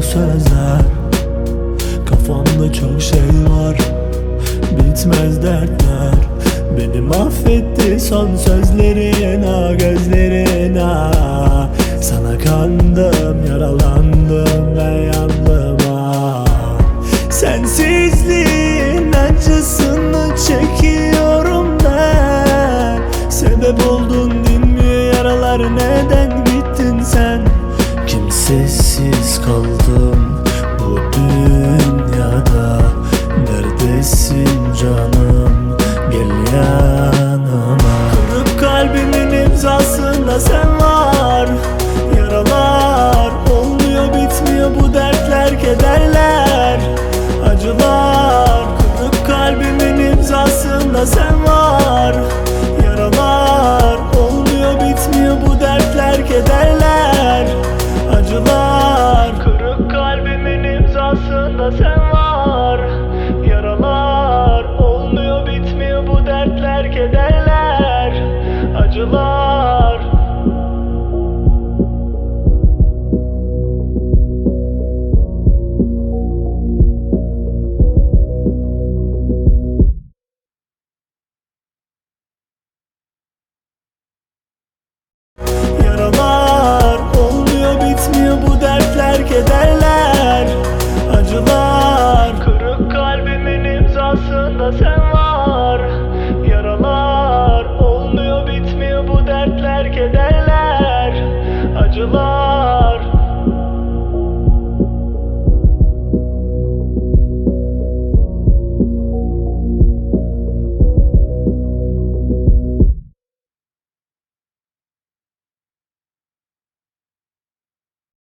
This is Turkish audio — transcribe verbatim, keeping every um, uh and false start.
sözler. Kafamda çok şey var, bitmez dertler. Beni mahvetti son sözlerin, ah gözlerin, ah. Sana kandım, yaralandım, ben yandım, ah. Sensizliğin acısını çekiyorum ben. Sebep oldun dinmiyor yaralar, neden gittin sen? Kimsesiz kaldım bu dünyada. Neredesin canım, gel yanıma. Kırık kalbimin imzasında sen var. Yaralar olmuyor, bitmiyor bu dertler, kederler, acılar. Kırık kalbimin imzasında sen var. Yaralar olmuyor, bitmiyor bu dertler, kederler, acılar. Kırık kalbimin imzasında sen var. Yaralar olmuyor, bitmiyor bu dertler, kederler, acılar. Yaralar